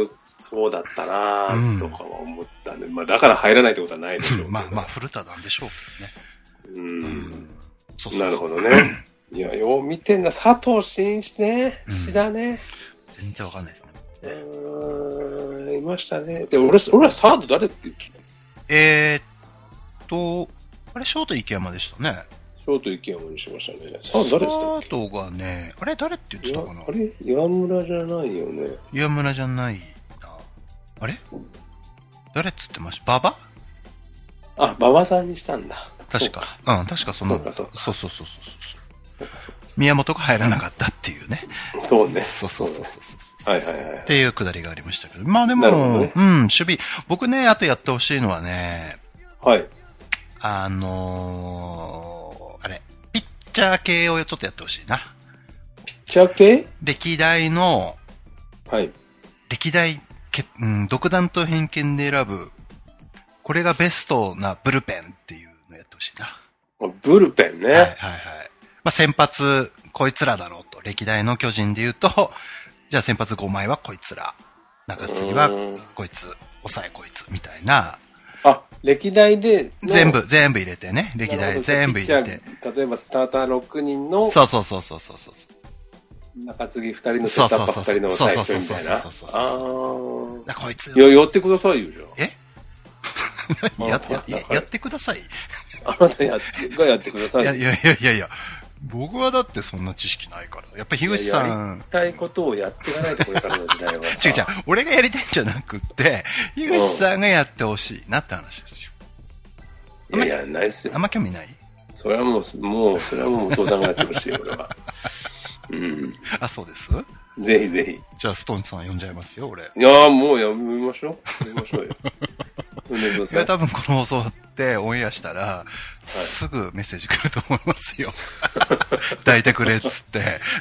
そうだったなぁ、とかは思ったね。うん、まあだから入らないってことはないでしょう。 まあまあ、古田なんでしょうけどね。うん。うん、 そうそうそうなるほどね。いや、よう見てんな。佐藤真一ね。志田ね。 全然わかんないですね。 うーん、いましたね。で、俺、俺はサード誰って言ってた？ えーっと、あれ、ショート池山でしたね。 ショート池山にしましたね。サード誰でしたっけ？ サードがね、あれ、誰って言ってたかな？ あれ岩村じゃないよね。 岩村じゃないな。あれ誰っつってました？馬場？ あ、馬場さんにしたんだ。 確か。う, うん、確かその。 そうかそうか。 そうそうそうそうそう。宮本が入らなかったっていうね。 そうね。 そうそうそうそうそう。 はいはいはい。 っていうくだりがありましたけど。まあでも、ね、うん、守備。僕ね、あとやってほしいのはね。 はい。 あのー、あれ。ピッチャー系をちょっとやってほしいな。 ピッチャー系？ 歴代の、 はい。 歴代、うん、独断と偏見で選ぶ、これがベストなブルペンっていうのやってほしいな。 ブルペンね。 はいはいはい。まあ、先発、こいつらだろうと。歴代の巨人で言うと、じゃあ先発ごまいはこいつら。中継ぎはこいつ、抑えこいつ、みたいな。 あ、歴代で。 全部、全部入れてね。歴代全部入れて。 例えばスターターろくにんの。 そうそうそうそうそうそう。中継ぎふたりのセットアッパーふたりの抑え人みたいな。 そうそうそうそうそう。ああ。こいつ。 いや、やってくださいよ、じゃあ。 えや、や、やってください。 あなたやがやってください。 いやいやいやいやいや。僕はだってそんな知識ないから。やっぱり樋口さん。 やりたいことをやっていかないとこれからの時代はさ。 違う違う。俺がやりたいんじゃなくって、樋口さんがやってほしいなって話ですよ。 いやいや、ないっすよ。 あんま興味ない？ それはもう、もう、それはもうお父さんがやってほしいよ、俺は。うん。 あ、そうです？ ぜひぜひ。 じゃあ、ストーンさん呼んじゃいますよ、俺。 いやー、もうやめましょう。やめましょうよ。呼んでください。 いや、多分この放送ってオンエアしたら、はい、すぐメッセージ来ると思いますよ。抱いてくれっつって。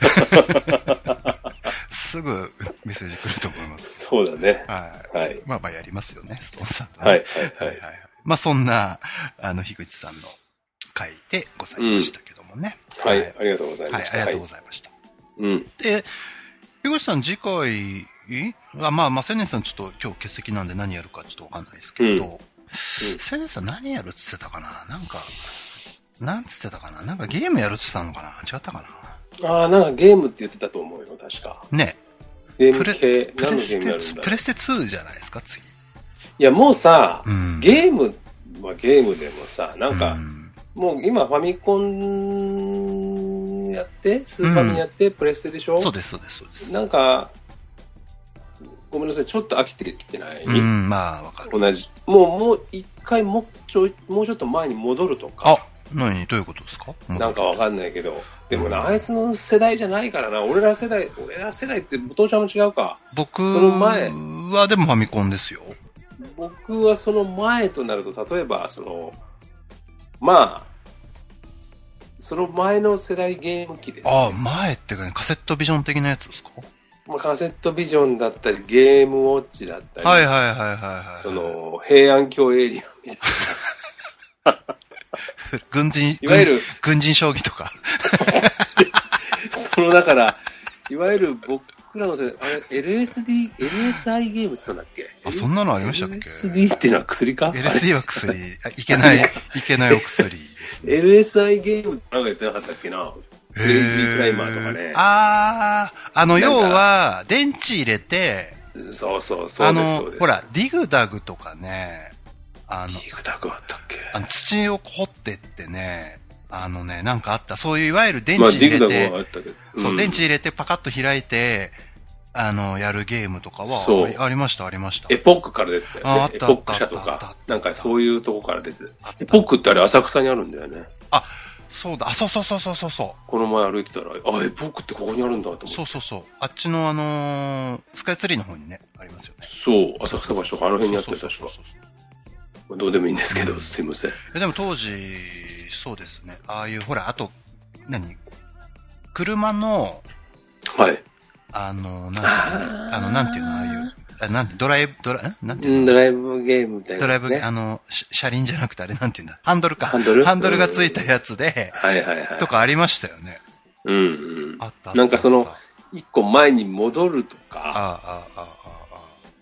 すぐメッセージ来ると思います。 そうだね。 はい。はい、まあまあやりますよね、ストーンさんと、ね。 はい、はい、はい。はいはい、 まあそんな、あの、樋口さんの回でございましたけどもね。 うん、はい、はい、ありがとうございました。 はい、ありがとうございました。 うん。 で、樋口さん次回、あまあまあ、千年さんちょっと今日欠席なんで何やるかちょっとわかんないですけど、うんうん、千年さん何やるって言ってたかななんか、なんつってたかななんかゲームやるって言ってたのかな違ったかなああ、なんかゲームって言ってたと思うよ、確か。 ね。 ゲーム系、何のゲームやるんだプレステツーじゃないですか、次。 いや、もうさ、うん、ゲームはゲームでもさ、なんか、うん、もう今ファミコンやって、スーパーミやって、うん、プレステでしょ？ そうです、そうです、そうです。 なんか、ごめんなさい、ちょっと飽きてきてない？ うん、まあ、わかる。 同じ。もう、もう一回もうちょい、もうちょっと前に戻るとか。 あ、何どういうことですか？ なんかわかんないけど。でもな、うん、あいつの世代じゃないからな。俺ら世代、俺ら世代って、お父ちゃんも違うか。 僕その前はでもファミコンですよ。 僕はその前となると、例えば、その、まあ、その前の世代ゲーム機です、ね。 ああ、前ってかね、カセットビジョン的なやつですか？ まあ、カセットビジョンだったり、ゲームウォッチだったり。 はいはいはいはい、はい。その、平安京エリアみたいな。 軍人、 いわゆる、 軍人将棋とか。 その、だから、いわゆる僕らの世代、あれ、エルエスディー、エルエスアイ ゲームって言ったんだっけ？ あ、そんなのありましたっけ？ エルエスディー っていうのは薬か？ エルエスディー は薬。いけない、いけないお薬ですね。 エルエスアイ ゲームってなんか言ってなかったっけな？クレイジークライマーとかね。 あー、あの、要は、電池入れて、 そうそう、そうです、そうです。 ほら、ディグダグとかね、あの、ディグダグあったっけ？ あの、土を掘ってってね、あのね、なんかあった。そういういわゆる電池入れて、まあ、ディグダグはあったけど。うん、そう、電池入れてパカッと開いて、あの、やるゲームとかはありました、ありました。 エポックから出てたよね。 ああった、 エポック社とか、なんかそういうとこから出てた。エポックってあれ浅草にあるんだよね。 あ、そうだ、あ、そうそうそうそうそうそう。 この前歩いてたら、あ、エポックってここにあるんだと思って。 そうそうそう。あっちのあのー、スカイツリーの方にね、ありますよね。 そう、浅草橋とかあの辺にあって確か。どうでもいいんですけど、うん、すいません。 でも当時、そうですね。ああいう、ほら、あと、何車の、 はい。 あの、なんていうの、あの、なんていうの、ああいう、あなんて、ドライブ、ドラ、なんていうの、 ドライブゲームみたいな、ね。 ドライブ、あの、車輪じゃなくてあれなんていうんだ。ハンドルか。 ハンドルハンドルがついたやつで、 はいはいはい。 とかありましたよね。 うんうん。あった。なんかその、一個前に戻るとか。 ああ、ああ、ああ。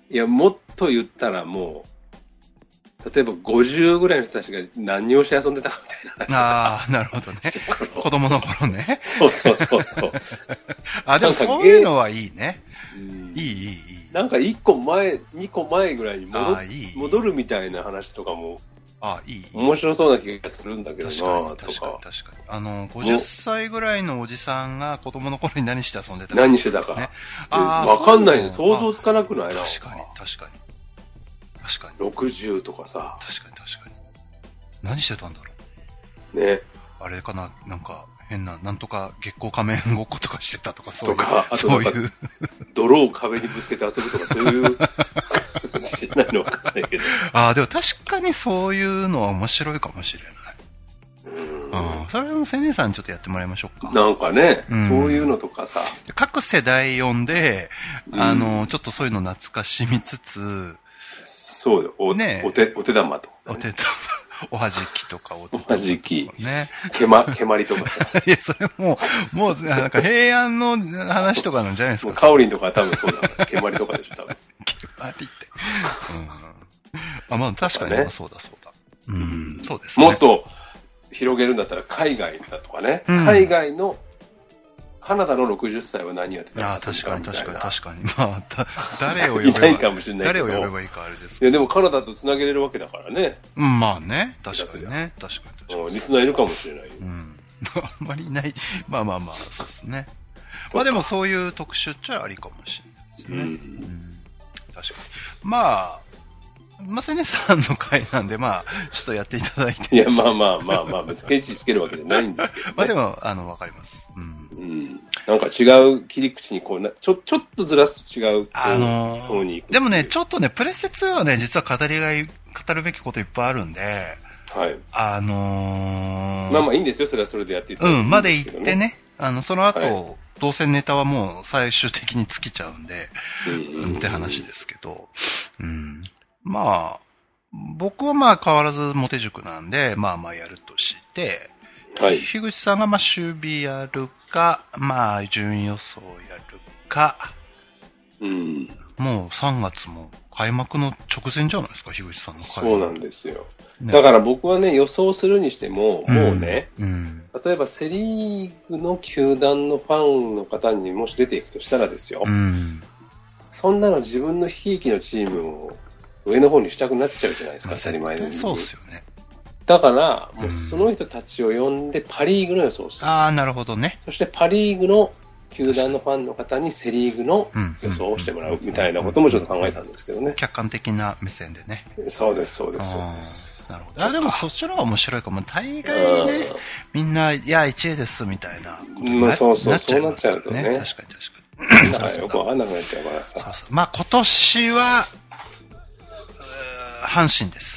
いや、もっと言ったらもう、例えばごじゅうぐらいの人たちが何をして遊んでたかみたいな話。 ああ、なるほどね。子供の頃ね。 そうそうそうそう。 あ、でもそういうのはいいね。うん、いいいいいい。 なんかいっこまえ、にこまえぐらいに戻いい戻るみたいな話とかも、 あいい面白そうな気がするんだけどなとか。 確かに確かに。あの、ごじゅっさいぐらいのおじさんが子供の頃に何して遊んでたか、 ね。何してたか。ね、あわかんないね。想像つかなくないな。 確かに、確かに。確かに。 ろくじゅうとかさ。 確かに確かに。何してたんだろう。ね。 あれかな、なんか変な、なんとか月光仮面ごっことかしてたとか、そういう。 とか、あとなんかそういう。泥を壁にぶつけて遊ぶとか、そういう感じじゃないのかわかんないけど。 ああ、でも確かにそういうのは面白いかもしれない。うん。それも青年さんにちょっとやってもらいましょうか。 なんかね、うん、そういうのとかさ。 各世代読んで、あの、うん、ちょっとそういうの懐かしみつつ、 そうよ。お、ね、お手、お手玉とか、 ね。お手玉。おはじきとかお手玉とか、ね。 おはじき。ね。けま、けまりとかさ。 いや、それもう、もう、なんか平安の話とかなんじゃないですか。 カオリンとかは多分そうだから。けまりとかでしょ、多分。 けまりって。うん。あ、まあ確かに、ね、そうだそうだ。うん。そうですね。 もっと広げるんだったら海外だとかね。うん、海外の、カナダのろくじゅっさいは何やってたのか。 ああ、確かに確かに確かに。まあ、だ誰を呼べばいいかもしれないけど。誰を呼べばいいかあれですけど。いや、でもカナダと繋げれるわけだからね。 うん、まあね。確かにね。確かに確かに。 リスナーいるかもしれないよ。 うん。あんまりいない。まあまあまあ、そうですね。まあでもそういう特集っちゃありかもしれないですね。うん。うん、確かに。まあ、まさねさんの回なんで、まあ、ちょっとやっていただいて。 いや、まあまあまあまあ、別にケチつけるわけじゃないんですけど、ね。 まあでも、あの、わかります。うん。 うん。なんか違う切り口にこうな、ちょ、ちょっとずらすと違う。 あのー、でもね、ちょっとね、プレステツーはね、実は語りがい、語るべきこといっぱいあるんで、 はい。 あのー、 まあまあいいんですよ、それはそれでやっていただいて、ね。 うん、まで行ってね、あの、その後、はい、どうせネタはもう最終的に尽きちゃうんで、うん、うん、って話ですけど、うん。まあ、僕はまあ変わらずモテ塾なんで、まあまあやるとして、はい。樋口さんがまあ守備やるか、まあ順位予想やるか、 うん。 もうさんがつも開幕の直前じゃないですか、樋口さんの会。そうなんですよ。ね、だから僕はね、予想するにしても、うん、もうね、 うん、 例えばセリーグの球団のファンの方にもし出ていくとしたらですよ、 うん、 そんなの自分のひいきのチームを上の方にしたくなっちゃうじゃないですか、当たり前のように。 そうですよね。 だから、もうその人たちを呼んでパリーグの予想をする。 ああ、なるほどね。 そしてパリーグの球団のファンの方にセリーグの予想をしてもらうみたいなこともちょっと考えたんですけどね。 客観的な目線でね。 そうです、そうです、そうです。 なるほど。あ、でもそっちの方が面白いかも。大概ね、みんな、いや、いちいですみたいな。 まあそうそう、そうなっちゃうとね。 確かに確かに。 だからよくわかんなくなっちゃうからさ。 そうそう。まあ今年は、阪神です。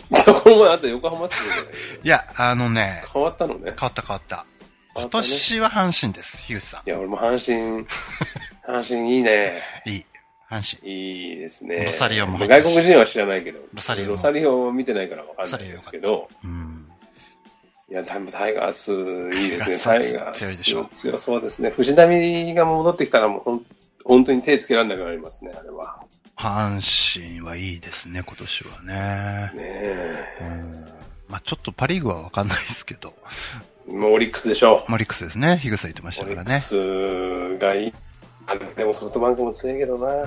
この前あった横浜っすね。 いや、あのね。 変わったのね。 変わった変わった。今年は阪神です、樋口さん。 いや、俺も阪神、阪神いいね。 いい。阪神。 いいですね。 ロサリオも外国人は知らないけど。 ロサリオロサリオを見てないからわかんないですけど。 うん。 いや、タイガースいいですね。タイガース。 強いでしょ。 強そうですね。藤浪が戻ってきたらもうほん本当に手つけられなくなりますね、あれは。 阪神はいいですね、今年はね。 ねえ。 うん、まあちょっとパリーグはわかんないですけど。 もうオリックスでしょう。 オリックスですね。樋口さん言ってましたからね。 オリックスがいい。あでもソフトバンクも強いけどな。 うん。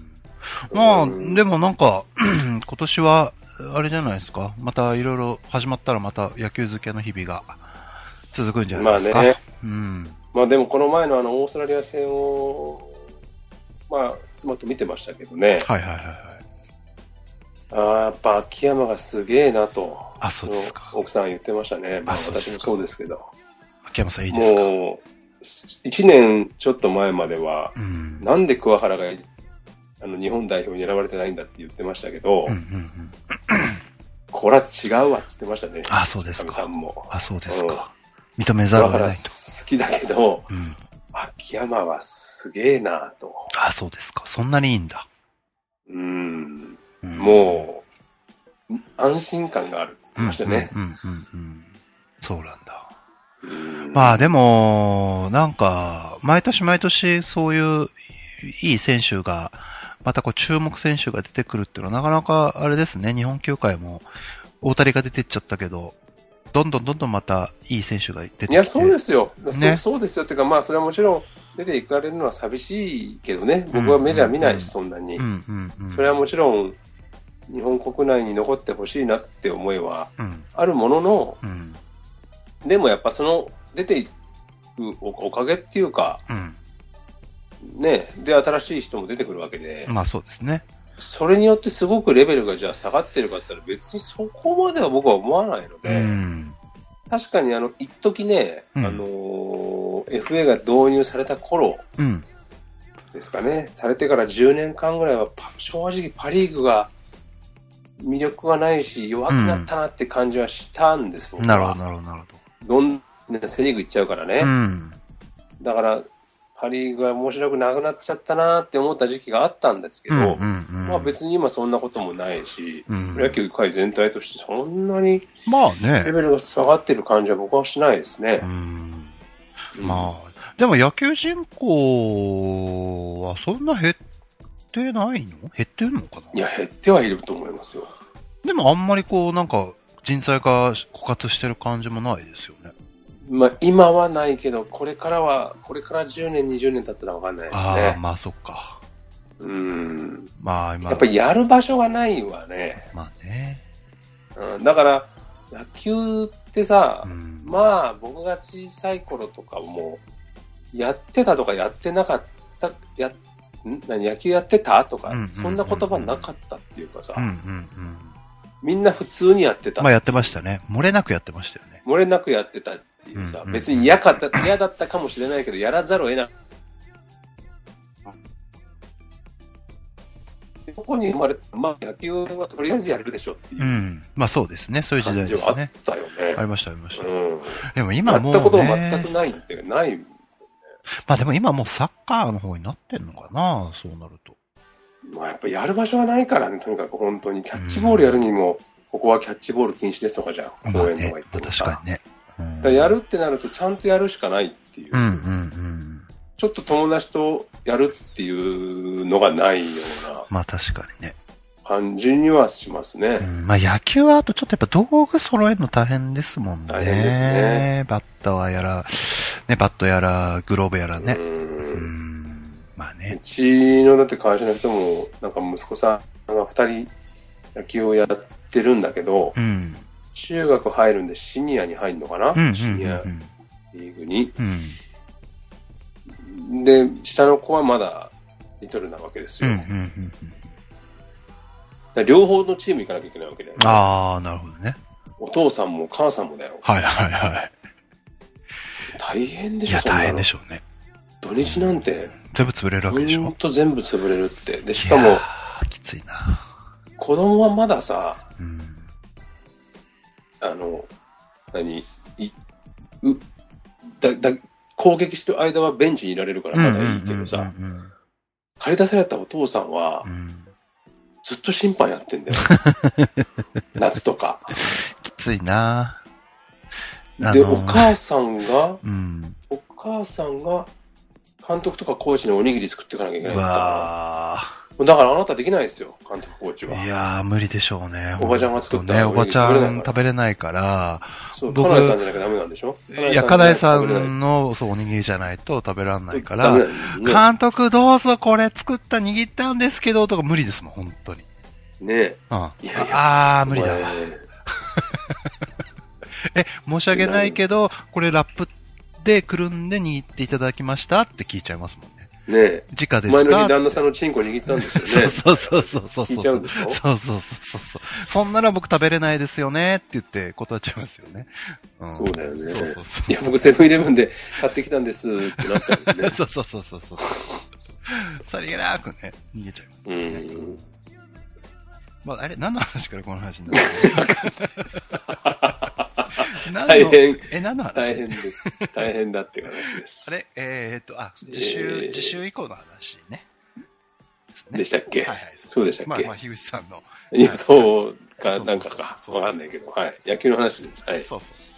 まあ、でもなんか、今年は、あれじゃないですか。またいろいろ始まったらまた野球漬けの日々が続くんじゃないですか。 まあね。 うん。 まあでもこの前のあのオーストラリア戦を、まあ、妻と見てましたけどね。 はいはいはいはい。 ああ、やっぱ秋山がすげえなと。 あ、そうですか。 奥さん言ってましたね。まあ私もそうですけど。 秋山さんいいですか？ もう、一年ちょっと前までは、 うん、 なんで桑原があの日本代表に選ばれてないんだって言ってましたけど、 うんうんうん、 これは違うわって言ってましたね。 あ、そうですか。 さんも。 あ、そうですか。うん、認めざるを得ないと。 好きだけど、 うん、 秋山はすげえなと。 あ、そうですか。そんなにいいんだ。 うーん。うん、もう、安心感があるって言ってましたね。 うんうんうんうん、そうなんだ。まあでも、なんか、毎年毎年そういういい選手がまたこう注目選手が出てくるっていうのはなかなかあれですね、日本球界も大谷が出てっちゃったけど、どんどんどんどんまたいい選手が出てきて。 いや、そうですよ。 ね、 そう、そうですよ。っていうか、まあ、それはもちろん出ていかれるのは寂しいけどね。僕はメジャー見ないし、うんうんうん、そんなに、うんうんうん。それはもちろん、日本国内に残ってほしいなって思いはあるものの、うん、でもやっぱその出ていくおかげっていうか、うん、ね、で、新しい人も出てくるわけで。 まあそうですね。 それによってすごくレベルがじゃあ下がってるかって言ったら別にそこまでは僕は思わないので、うん、確かにあの一時ね、うん、あのー、エフエー が導入された頃ですかね、うん、されてからじゅうねんかんぐらいは正直パリーグが魅力がないし弱くなったなって感じはしたんです、うん、僕は。 なるほどなるほどなるほど。どんなセリーグ行っちゃうからね、うん、だからパリーグが面白くなくなっちゃったなって思った時期があったんですけど、うんうんうん、まあ別に今そんなこともないし、うん、プロ野球界全体としてそんなにまあねレベルが下がってる感じは僕はしないですね。 うんうん、まあでも野球人口はそんな減ってないの？減ってるのかな？ いや減ってはいると思いますよ。 でもあんまりこうなんか人材が枯渇してる感じもないですよね。 まあ、今はないけど、これからは、これからじゅうねん、にじゅうねん経つらわかんないですね。 ああ、まあそっか。 うん。 まあ今。 やっぱりやる場所がないわね。 まあね。 うん、だから、野球ってさ、うん、まあ僕が小さい頃とかも、やってたとかやってなかった、や、ん何野球やってたとか、うんうんうんうん、そんな言葉なかったっていうかさ、うんうんうん、みんな普通にやってた。 まあやってましたね。漏れなくやってましたよね。 漏れなくやってた。っていうさ、うんうん、別に嫌かった、嫌だったかもしれないけど、やらざるを得ない。ここに生まれた、まあ野球はとりあえずやるでしょっていう。うん。 まあそうですね。そういう時代ですね。 あったよね。 ありました、ありました。うん。でも今もう、ね。 やったことは全くないってない、ね。 まあでも今もうサッカーの方になってんのかな、そうなると。 まあやっぱやる場所がないからね、とにかく本当に。キャッチボールやるにも、うん、ここはキャッチボール禁止ですとかじゃん。公園とか行ってもさ。 まあね、確かにね。 だやるってなるとちゃんとやるしかないっていう、 うんうんうん、 ちょっと友達とやるっていうのがないようなまあ確かにね感じにはしますね、 うん、まあ野球はあとちょっとやっぱ道具揃えるの大変ですもんね。 大変ですね。 バッターやらねバットやらグローブやらね。うんうんまあね。 うちのだって会社の人もなんか息子さんがふたり野球をやってるんだけど、うん中学入るんでシニアに入るのかな、うんうんうんうん、シニアリーグに、うん、で下の子はまだリトルなわけですよ、うんうんうんうん、両方のチーム行かなきゃいけないわけだよね。 ああなるほどね。 お父さんも母さんもだよ。 はいはいはい大変でしょ。 いや大変でしょうね。 土日なんて全部潰れるわけでしょ。 ほんと全部潰れるってでしかもきついな。 子供はまださ、うんあの、何、い、う、だ、だ、攻撃してる間はベンチにいられるからまだいいけどさ、借り出されたお父さんは、うん、ずっと審判やってんだよ。夏とか。 きついなぁ。で、あのー、お母さんが、うん、お母さんが、監督とかコーチにおにぎり作っていかなきゃいけないんですから。だからあなたできないですよ、監督コーチは。 いやー、無理でしょうね。 おばちゃんが作ったね、おばちゃん食べれないから。 そう、かなえさんじゃなきゃダメなんでしょ。 いや、かなえさんの、そう、おにぎりじゃないと食べられないから、ね、監督どうぞこれ作った握ったんですけど、とか無理ですもん、本当に。 ねえ。 うん。いやいやあー、無理だわ。え、申し訳ないけど、これラップでくるんで握っていただきましたって聞いちゃいますもんね。 ねえ。 直ですか？ 前の日旦那さんのチンコ握ったんですよね。 そうそうそうそうそう。 聞いちゃうでしょ？ そうそうそうそう。そんなら僕食べれないですよねって言って断っちゃいますよね。 うん、そうだよね。 そうそうそう。 いや、僕セブンイレブンで買ってきたんですってなっちゃうね。 そうそうそうそうそう。さりげなくね、逃げちゃいます、ね。うん。まあ、あれ、何の話からこの話になった大変。 え、何の話？ 大変です。大変だっていう話です。 あれ、えー、っと、あ、自習、えー、自習以降の話ね。 でしたっけ？はいはい。そうでしたっけ？ まあ、まあ、樋口さんの。 いや、そうか、なんかか。わかんないけど。はい。野球の話です。はい。 そうそうそう。